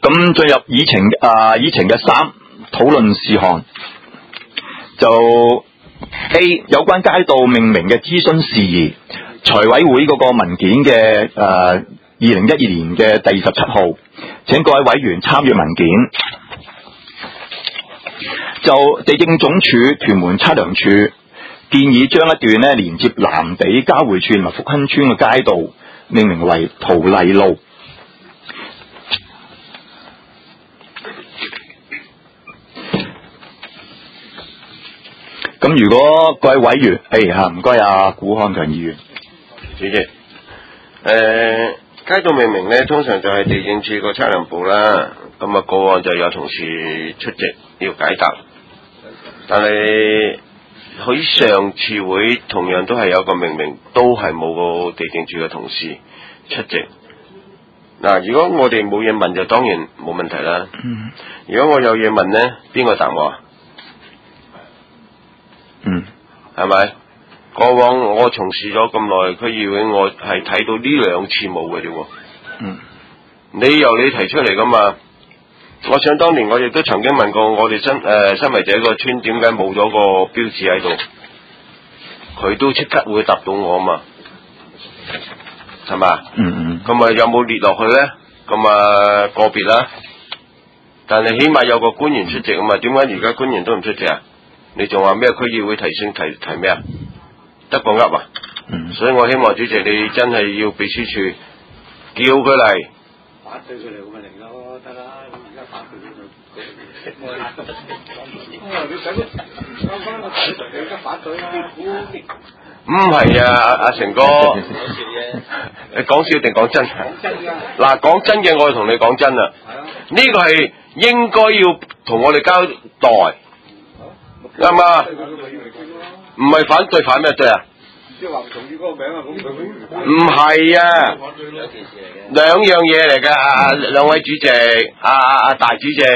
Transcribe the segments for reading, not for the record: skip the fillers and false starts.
咁進入議程嘅3討論事項，就 A 有關街道命名嘅諮詢事宜，財委會嗰個文件嘅2012年嘅第27號，請各位委員參閱文件。就地政總署屯門測量處建議將一段連接藍地交匯處同埋福亨村嘅街道命名為陶麗路。咁如果各位委員，唔該古漢強議員。 主席，街道命名咧，通常就係地政處個測量部啦。咁啊，個案就有同事出席要解答，但係喺上次會同樣都係有個命名，都係冇個地政處嘅同事出席。嗱，如果我哋冇嘢問，就當然冇問題啦。如果我有嘢問咧，邊個答我啊？係咪？過往我從事咗咁耐區議會，我係睇到呢2次冇嘅啫喎。你由你提出嚟噶嘛？我想當年我亦都曾經問過我哋新圍仔個村點解冇咗個標誌喺度，佢都即刻會答到我嘛，係嘛？咁啊有冇列落去咧？咁啊個別啦，但係起碼有個官員出席啊嘛。點解而家官員都唔出席啊？你仲話咩區議會提咩啊？得個噏啊！所以我希望主席你真係要秘書處叫佢嚟。反對佢嚟咁咪嚟咯，得啦！而家反對佢，唔係啊，阿成哥，你講笑定講真？嗱，講真嘅，我同你講真啦，呢個係應該要同我哋交代，啱嘛？唔係反對，反咩對啊？即係話唔同意嗰個名啊，咁唔係啊，兩樣嘢嚟㗎，兩位主席，大主席，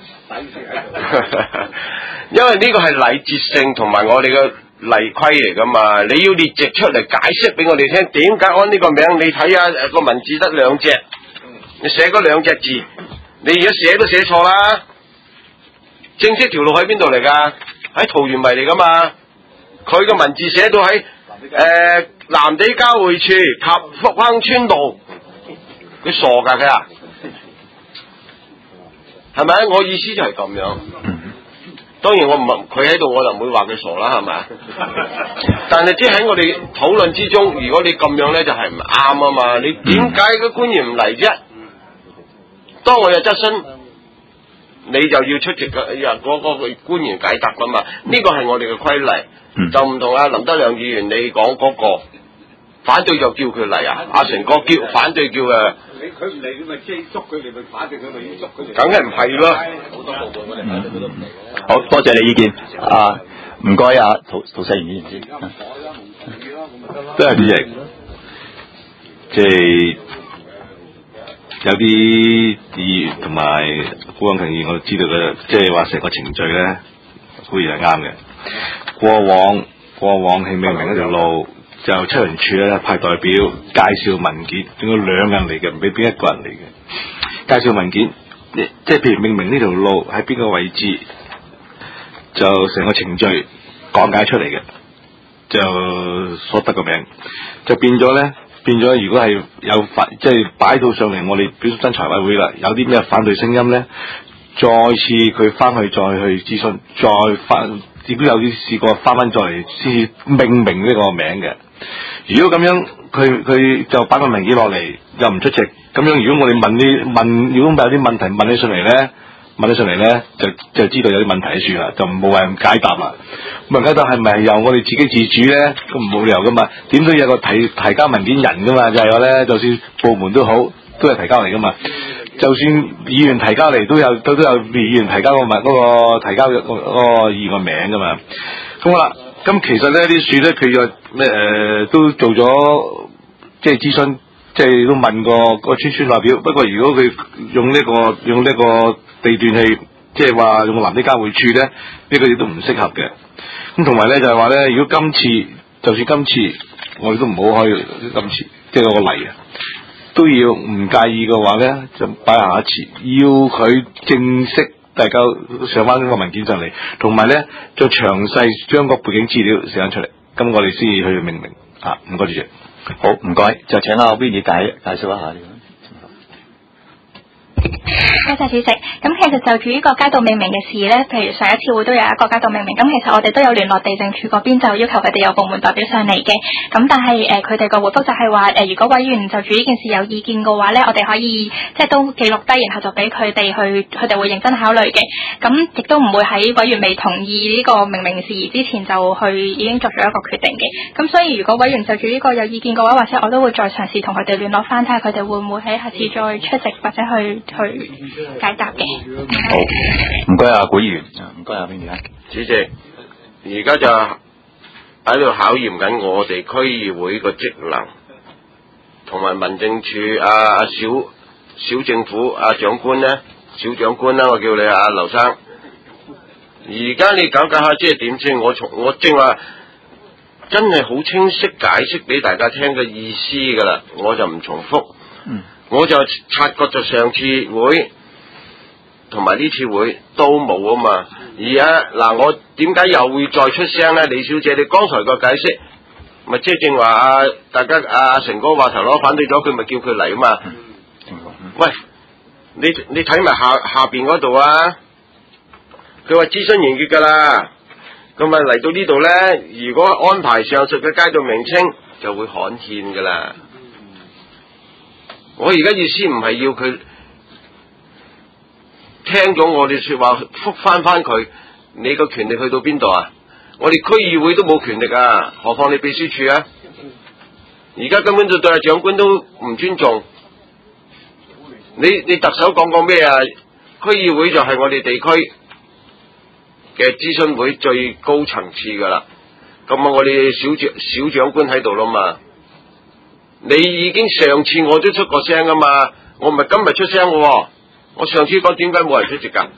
因為呢個係禮節性同埋我哋嘅例規嚟㗎嘛，你要列席出嚟解釋俾我哋聽，點解按呢個名？你睇下個文字得2隻，你寫嗰2隻字，你而家寫都寫錯啦。正式條路喺邊度嚟㗎？喺桃園圍嚟㗎嘛，佢個文字寫到喺藍地交匯處及福亨村道，佢傻㗎佢啊？係咪？我意思就係咁樣。當然我唔係佢喺度，我就唔會話佢傻啦，係咪？但係即係喺我哋討論之中，如果你咁樣咧，就係唔啱啊嘛！你點解個官員唔嚟啫？當我有質詢，你就要出席嗰個官員解答㗎嘛？呢個係我哋嘅規例。就唔同阿林德亮議員你講嗰個反對就叫佢嚟啊！阿成哥叫反對叫佢唔嚟你咪即係捉佢，你咪反對佢咪要捉佢。梗係唔係咯？好多部門我哋反對佢都唔嚟嘅。 好多謝你意見唔該涂世賢議員先。 都係主席，即係有啲議員同埋古漢強議員，我知道嘅，即係話成個程序咧，固然係啱嘅。過往係命名一條路，就測量處咧派代表介紹文件，仲有2人嚟嘅，唔俾邊1個人嚟嘅。介紹文件，即係譬如命名呢條路喺邊個位置，就成個程序講解出嚟嘅，就所得個名，就變咗咧。如果係有即係擺到上嚟，我哋表真財委會啦，有啲咩反對聲音咧，再次佢翻去再去諮詢，再翻。亦都有啲試過翻再嚟先至命名呢個名嘅。如果咁樣，佢就擺個名義落嚟，又唔出席。咁樣如果我哋如果有啲問題問起上嚟咧，就知道有啲問題喺處啦，就冇人解答啦。問解答係咪由我哋自己自主咧？咁冇理由噶嘛，點都有個提交文件人噶嘛，就係有咧，就算部門都好，都係提交嚟噶嘛。就算議員提交嚟，都有議員提交提交個議員個名噶嘛。咁好啦，咁其實咧啲樹咧，佢又都做咗即係諮詢，即係都問過個村代表。不過如果佢用呢個地段去，即係話用藍地交匯處咧，呢個亦都唔適合嘅。咁同埋咧就係話咧，如果就算今次我哋都唔好開今次即係嗰個例啊。 都要唔介意嘅話咧，就擺下一次，要佢正式大家上翻呢個文件上嚟，同埋咧再詳細將個背景資料寫翻出嚟，咁我哋先至去命名啊。唔該主席。 好，唔該，就請阿 Vinny 介紹一下呢個。 多謝主席。咁其實就住呢個街道命名嘅事呢，譬如上一次會都有一個街道命名，咁其實我哋都有聯絡地政處嗰邊，就要求佢哋有部門代表上嚟嘅。咁但係佢哋個回覆就係話如果委員就住呢件事有意見嘅話呢，我哋可以即係都記錄低，然後就俾佢哋去，佢哋會認真考慮嘅。咁亦都唔會喺委員未同意呢個命名事宜之前就去已經作咗一個決定嘅。咁所以如果委員就住呢個有意見嘅話，或者我都會再嘗試同佢哋聯絡翻，睇下佢哋會唔會喺下次再出席或者去解答嘅。 好，唔該啊，古議員，唔該啊，邊位啊？ 主席，而家就喺度考驗緊我哋區議會個職能，同埋民政處小政府長官咧，小長官啦，我叫你劉生。而家你搞下，即係點先？我正話真係好清晰解釋俾大家聽嘅意思噶啦，我就唔重複。我就察覺就上次會同埋呢次會都冇啊嘛。而家嗱，我點解又會再出聲咧？李小姐，你剛才個解釋咪即係正話大家成哥話頭攞反對咗，佢咪叫佢嚟啊嘛。喂，你睇埋下邊嗰度啊，佢話諮詢完結噶啦，咁咪嚟到呢度咧，如果安排上述嘅街道名稱就會刊憲噶啦。我而家意思唔係要佢聽咗我哋說話覆翻佢，你個權力去到邊度啊？我哋區議會都冇權力啊，何況你秘書處啊？而家根本就對阿長官都唔尊重。你特首講咩啊？區議會就係我哋地區嘅諮詢會最高層次噶啦。咁我哋小長官喺度啦嘛。你已經上次我都出過聲啊嘛，我唔係今日出聲嘅，我上次講點解冇人出席噶？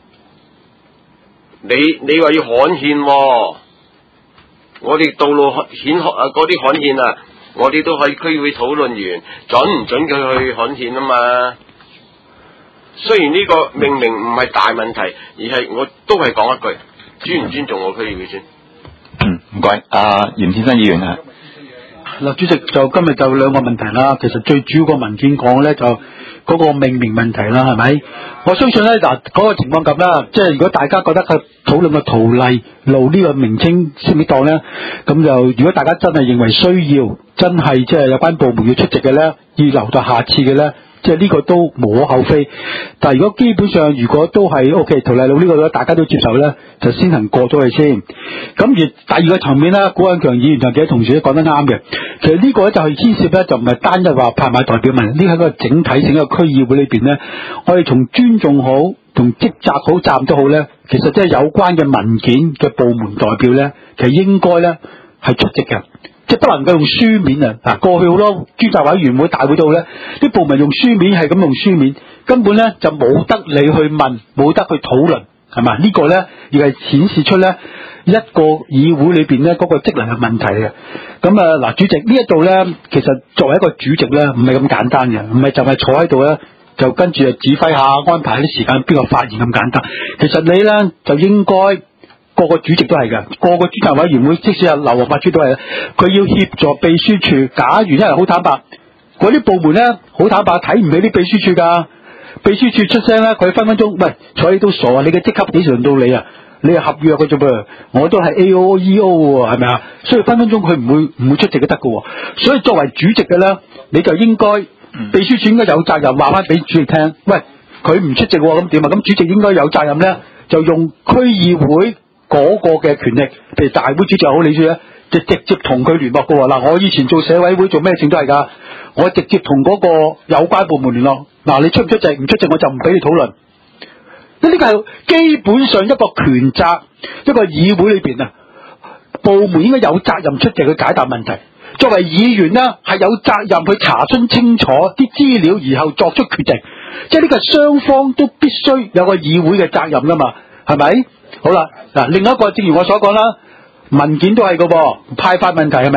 你話要刊憲，我哋道路嗰啲刊憲啊，我哋都喺區議會討論完，準唔準佢去刊憲啊嘛？雖然呢個命名唔係大問題，而係我都係講一句，尊唔尊重我區議會先？ 唔該，嚴先生議員啊。 嗱，主席就今日就兩個問題啦。其實最主要個文件講咧就嗰個命名問題啦，係咪？我相信咧嗰個情況咁啦，即係如果大家覺得佢討論嘅圖例路呢個名稱適唔適當咧，咁就如果大家真係認為需要，真係即係有關部門要出席嘅咧，要留到下次嘅咧。即係呢個都無可厚非，但係如果基本上如果都係 OK 圖例路呢個咧，大家都接受咧，就先行過咗去先。咁而第二個層面咧，古漢強議員同幾位同事都講得啱嘅。其實呢個咧就係牽涉咧，就唔係單一話派買代表問，呢係一個整體性一個區議會裏邊咧，我哋從尊重好同職責好責任都好咧，其實即係有關嘅文件嘅部門代表咧，其實應該咧係出席嘅。即係不能夠用書面啊！嗱，過去好多專責委員會大會度咧，啲部門用書面係咁用書面，根本咧就冇得你去問，冇得去討論，係嘛？呢個咧亦係顯示出咧一個議會裏邊咧嗰個職能嘅問題嘅。咁嗱，主席呢一度咧，其實作為一個主席咧，唔係咁簡單嘅，唔係就係坐喺度咧，就跟住指揮下安排啲時間邊個發言咁簡單。其實你咧就應該。個個主席都係嘅，個個專責委員會，即使係劉皇發主都係，佢要協助秘書處。假如因為好坦白，嗰啲部門咧好坦白睇唔起啲秘書處噶，秘書處出聲咧，佢分分鐘喂睬你都傻啊！你嘅職級幾時輪到你啊？你係合約嘅啫噃，我都係 AO、EO 喎，係咪啊？所以分分鐘佢唔會出席都得嘅。所以作為主席嘅咧，你就應該秘書處應該有責任話翻俾主席聽，喂佢唔出席咁點啊？咁主席應該有責任咧，就用區議會。嗰個嘅權力，譬如大會主席又好，理事咧，就直接同佢聯絡嘅喎。嗱，我以前做社委會做咩性都係㗎，我直接同嗰個有關部門聯絡。嗱，你出唔出席？唔出席我就唔俾你討論。呢個係基本上一個權責，一個議會裏邊啊，部門應該有責任出席去解答問題。作為議員呢，係有責任去查詢清楚啲資料，然後作出決定。即係呢個雙方都必須有個議會嘅責任㗎嘛，係咪？好啦，嗱，另一個正如我所講啦，文件都係個噃，派發問題係咪啊？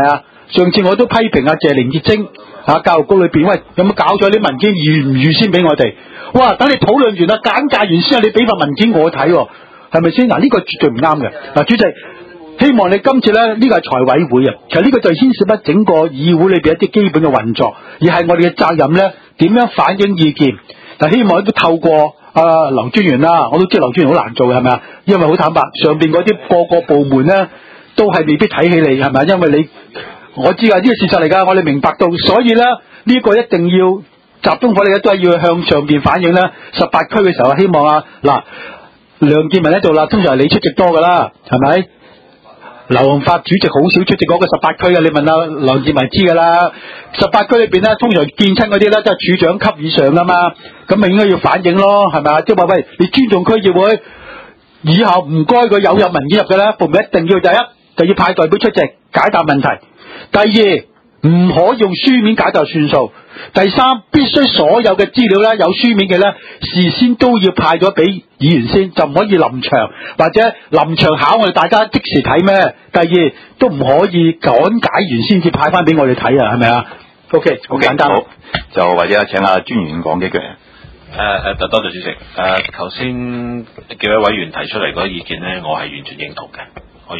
上次我都批評阿謝玲潔晶教育局裏邊，喂，有冇搞咗啲文件預唔預先俾我哋？哇！等你討論完啦，簡介完先，你俾份文件我睇喎，係咪先？嗱，呢個絕對唔啱嘅。嗱，主席，希望你今次咧，呢個係財委會啊，其實呢個就牽涉咗整個議會裏邊一啲基本嘅運作，而係我哋嘅責任咧，點樣反映意見？但希望都透過劉專員啦，我都知劉專員好難做嘅，係咪啊？因為好坦白，上邊嗰啲個部門咧，都係未必睇起你，係咪？因為你我知啊，呢個事實嚟㗎，我哋明白到，所以咧呢個一定要集中火力咧，都係要向上邊反映咧。18區嘅時候，希望嗱梁健民喺度啦，通常係你出席多㗎啦，係咪？劉鴻發主席好少出席嗰個18區嘅，你問下梁健民知㗎啦。18區裏邊咧，通常見親嗰啲咧都係處長級以上㗎嘛，咁咪應該要反映咯，係咪啊？即係話喂，你尊重區議會，以後唔該佢有入文件入嘅咧，部門一定要第一就要派代表出席解答問題。第二，唔可以用書面解答算數。第三，必須所有嘅資料咧，有書面嘅咧，事先都要派咗俾議員先，就唔可以臨場或者臨場考我哋大家即時睇咩。第二，都唔可以講解完先至派翻俾我哋睇啊，係咪啊 ？OK， 好簡單。 好，就或者請阿專員講幾句。 多謝主席。頭先幾位委員提出嚟嗰啲意見咧，我係完全認同嘅，我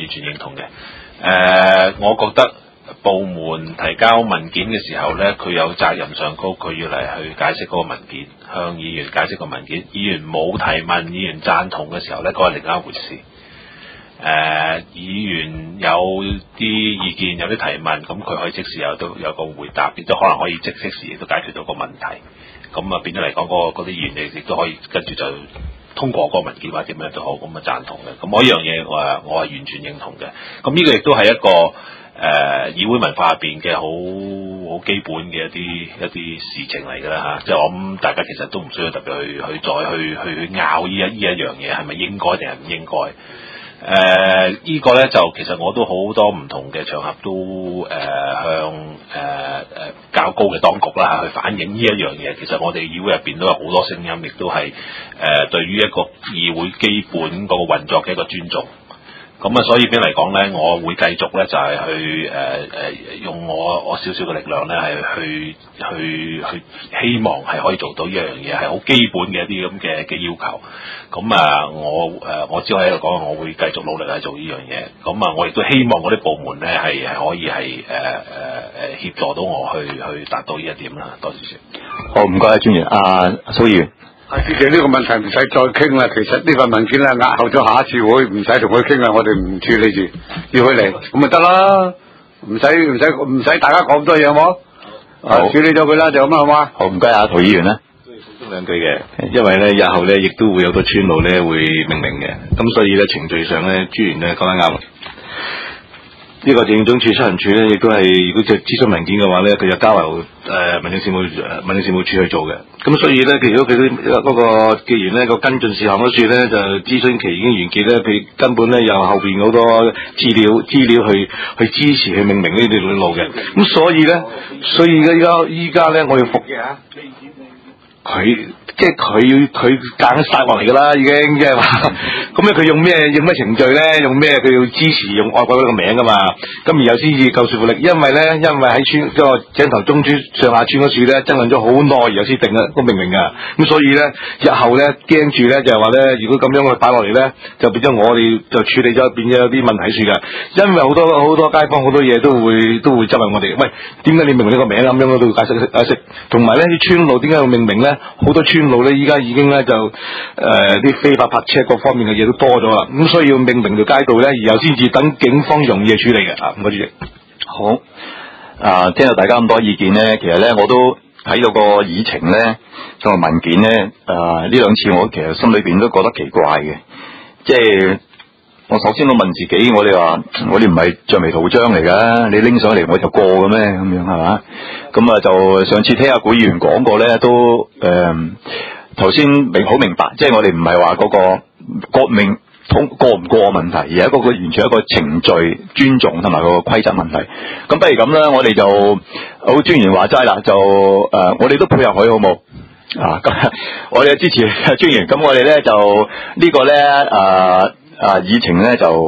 覺得部門提交文件嘅時候咧，佢有責任上高，佢要嚟去解釋嗰個文件，向議員解釋個文件。議員冇提問，議員贊同嘅時候咧，嗰係另一回事。議員有啲意見，有啲提問，咁佢可以即時有個回答，亦都可能可以即時亦都解決到個問題。咁變咗嚟講，嗰啲議員亦都可以跟住就通過嗰個文件或者點樣都好，咁贊同嘅。咁我呢樣嘢我係完全認同嘅。咁呢個亦都係一個議會文化入邊嘅好基本嘅一啲事情嚟㗎啦嚇。即係我諗大家其實都唔需要特別去再去拗呢一樣嘢係咪應該定係唔應該。呢個咧就其實我都好多唔同嘅場合都向較高嘅當局啦去反映呢一樣嘢。其實我哋議會入邊都有好多聲音，亦都係對於一個議會基本嗰個運作嘅一個尊重。咁所以邊嚟講咧，我會繼續咧就係去用我少少嘅力量咧，係去希望係可以做到呢樣嘢，係好基本嘅一啲咁嘅要求。我只可以喺度講，我會繼續努力去做呢樣嘢。我亦都希望嗰啲部門咧係可以係協助到我去達到呢一點啦。多謝先。 好，唔該，專員蘇議員。 主席，呢個問題唔使再傾啦。其實呢份文件咧押後咗下一次會，唔使同佢傾啦。我哋唔處理住，要佢嚟咁咪得啦。唔使大家講咁多嘢好冇？處理咗佢啦，就咁啦，好嘛？ 好，唔該涂議員啦。 都補充兩句嘅，因為咧日後咧亦都會有個村路咧會命名嘅，咁所以咧程序上咧專員咧講得啱。呢個政總署出行處咧，亦都係如果隻諮詢文件嘅話咧，佢就交由民政事務處去做嘅。咁所以咧，如果佢嗰個既然咧個跟進事項嗰處咧就諮詢期已經完結咧，佢根本咧有後邊好多資料去支持去命名呢啲路嘅。咁所以依家咧我要服佢。即係佢揀晒落嚟㗎啦，已經即係話，咁咧佢用咩程序咧？用咩佢要支持用愛國呢個名㗎嘛？咁而有先至夠說服力，因為喺村個井頭中村上下村嗰處咧爭論咗好耐，而有先定個命名㗎。咁所以咧日後咧驚住咧就係話咧，如果咁樣去擺落嚟咧，就變咗我哋就處理咗變咗有啲問題處㗎。因為好多街坊好多嘢都會質問我哋，喂，點解你命名呢個名咁樣都要解釋？同埋咧啲村路點解要命名咧？好多村路咧依家已經咧就啲非法泊車各方面嘅嘢都多咗啦，咁所以要命名條街道咧，然後先至等警方容易去處理嘅。唔該主席。 好，聽到大家咁多意見咧，其實咧我都睇到個議程咧同埋文件咧，呢兩次我其實心裏邊都覺得奇怪嘅，即係我首先都問自己，我哋唔係橡皮圖章嚟噶，你拎上嚟我就過嘅咩？咁樣係嘛？咁就上次聽阿古議員講過咧，都頭先好明白，即係我哋唔係話嗰個國命過唔過問題，而係一個完全一個程序尊重同埋個規則問題。咁不如咁啦，我哋就好專員話齋啦，就我哋都配合佢好冇？咁我哋支持專員，咁我哋咧就呢個咧議程咧就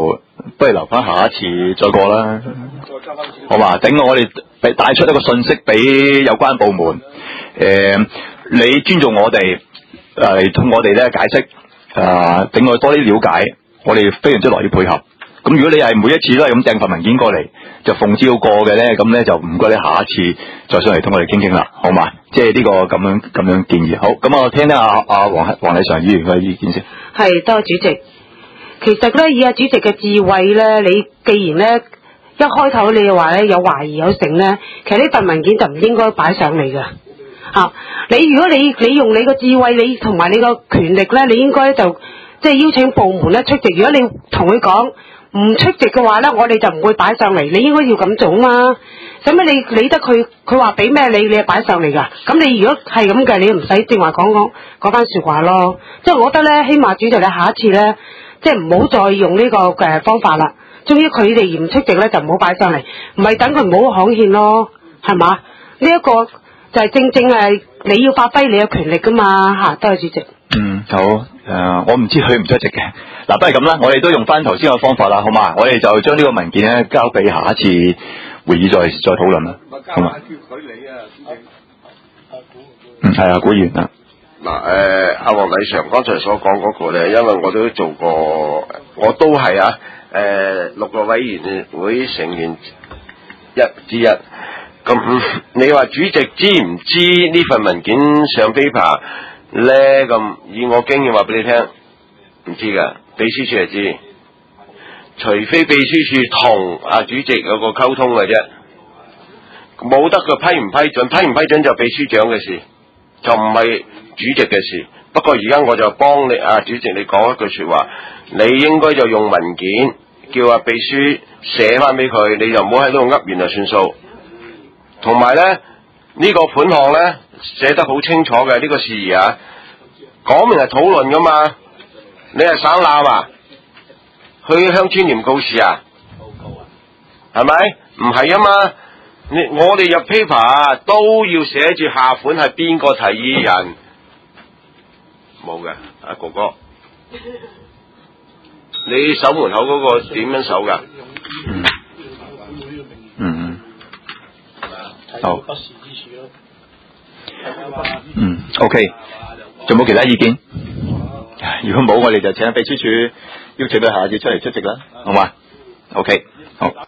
不如留翻下一次再過啦，好嘛？等我哋帶出一個信息俾有關部門，你尊重我哋，同我哋咧解釋，等我哋多啲了解，我哋非常之樂意配合。咁如果你係每一次都係咁掟份文件過嚟，就奉旨要過嘅咧，咁咧就唔該你下一次再上嚟同我哋傾傾啦，好嘛？即係呢個咁樣建議。好，咁我聽聽阿黃禮常議員嘅意見先。 係，多謝主席。其實咧，以阿主席嘅智慧咧，你既然咧一開頭你又話咧有懷疑有成咧，其實呢份文件就唔應該擺上嚟㗎。你如果你用你個智慧，你同埋你個權力咧，你應該就即係邀請部門咧出席。如果你同佢講唔出席嘅話咧，我哋就唔會擺上嚟。你應該要咁做嘛。使乜你理得佢話俾咩你就擺上嚟㗎？咁你如果係咁嘅，你唔使正話講番説話咯。即係我覺得咧，起碼主席你下一次咧，即係唔好再用呢個方法啦。終於佢哋唔出席咧，就唔好擺上嚟，唔係等佢唔好刊憲咯，係嘛？呢一個就係正係你要發揮你嘅權力㗎嘛嚇。多謝主席。 好，我唔知佢唔出席嘅。嗱，不如咁啦，我哋都用翻頭先個方法啦，好嘛？我哋就將呢個文件咧交俾下一次會議再討論啦，好嘛？叫佢理啊，係啊，古議員啊。 嗱，阿黃禮常剛才所講嗰個咧，因為我都做過，我都係6個委員會成員之一。咁你話主席知唔知呢份文件上 paper 咧？咁以我經驗話俾你聽，唔知㗎，秘書處係知，除非秘書處同阿主席有個溝通嘅啫，冇得佢批唔批准，批唔批准就秘書長嘅事，就唔係主席嘅事。不過而家我就幫你主席你講一句說話，你應該就用文件叫阿秘書寫翻俾佢，你就唔好喺度噏完就算數。同埋咧呢個款項咧寫得好清楚嘅，呢個事宜講明係討論噶嘛，你係省覽啊？去鄉村念告示啊？係咪？唔係啊嘛，我哋入 paper 都要寫住下款係邊個提議人，冇嘅，阿哥哥，你守門口嗰個點樣守噶？ 好，OK， 仲冇其他意見？如果冇，我哋就請秘書處邀請佢下次出嚟出席啦，好嘛？OK，好。